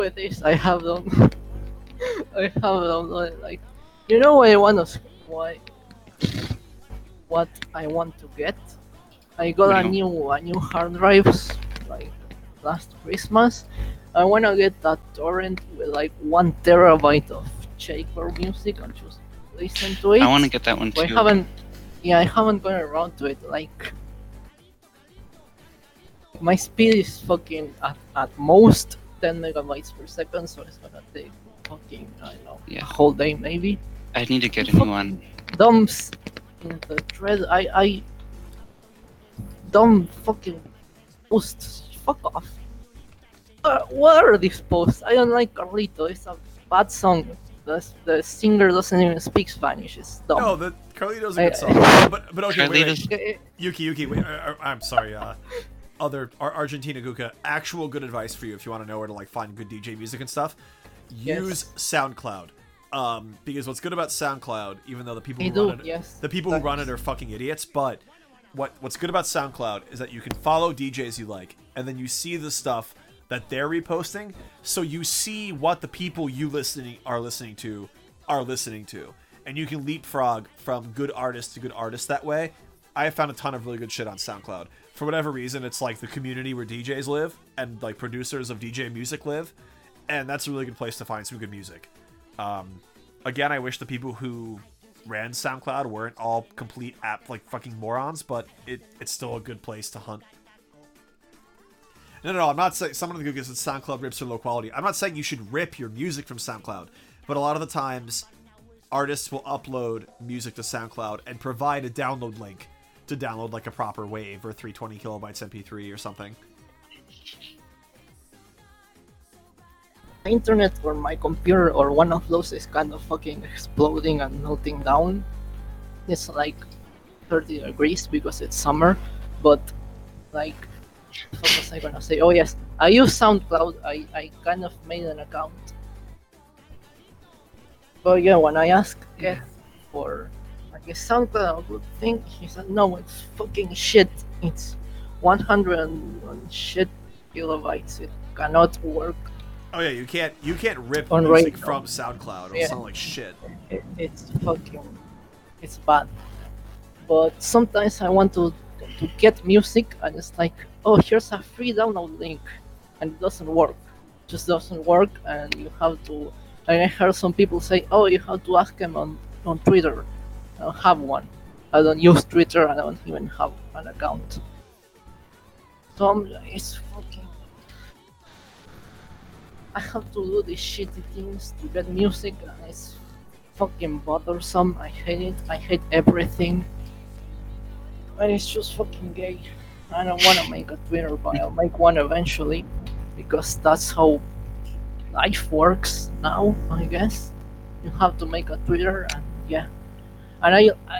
with this, I have them. I have downloaded like, you know what I want to why what I want to get. I got What a do you? new hard drives like last Christmas. I wanna get that torrent with like 1 terabyte of Shaker music and just listen to I want it. to get that one But I too. haven't, yeah, I haven't gone around to it. Like my speed is fucking at most 10 megabytes per second, so it's gonna take fucking I don't know a Yeah, whole day maybe. I need to You get a new one. fucking dumps in the thread. I dumb fucking posts. Fuck off. What are these posts? I don't like Carlito. It's a bad song. The singer doesn't even speak Spanish. It's dumb. No, the Carlito's a I, good song. But okay, Carlitos. wait. Yuki, wait. I'm sorry. Argentina Guka, actual good advice for you if you want to know where to like find good DJ music and stuff. Use SoundCloud. Because what's good about SoundCloud, even though the people who run it, yes. the people who run it are fucking idiots, but what's good about SoundCloud is that you can follow DJs you like, and then you see the stuff that they're reposting, so you see what the people you are listening to, and you can leapfrog from good artist to good artist that way. I have found a ton of really good shit on SoundCloud. For whatever reason, it's like the community where DJs live and like producers of DJ music live, and that's a really good place to find some good music. Again, I wish the people who ran SoundCloud weren't all complete like fucking morons, but it's still a good place to hunt. No, I'm not saying someone in the Google said SoundCloud rips are low quality. I'm not saying you should rip your music from SoundCloud, but a lot of the times artists will upload music to SoundCloud and provide a download link to download like a proper WAV or 320 kilobytes MP3 or something. The internet or my computer or one of those is kind of fucking exploding and melting down. It's like 30 degrees because it's summer, but like, what was I gonna say? Oh yes, I use SoundCloud. I kind of made an account. But yeah, when I asked Ed for like a SoundCloud a good thing, he said no, it's fucking shit. It's 100 and shit kilobytes. It cannot work. Oh yeah, you can't rip On music radio. from SoundCloud. It'll Yeah. sound like shit. It's fucking, it's bad. But sometimes I want to get music and it's like, oh, here's a free download link, and it doesn't work. It just doesn't work, and you have to. And I heard some people say, oh, you have to ask them on Twitter. I don't have one. I don't use Twitter. I don't even have an account. So it's fucking. I have to do these shitty things to get music, and it's fucking bothersome. I hate it. I hate everything. And it's just fucking gay. I don't want to make a Twitter, but I'll make one eventually, because that's how life works now, I guess. You have to make a Twitter, and yeah. And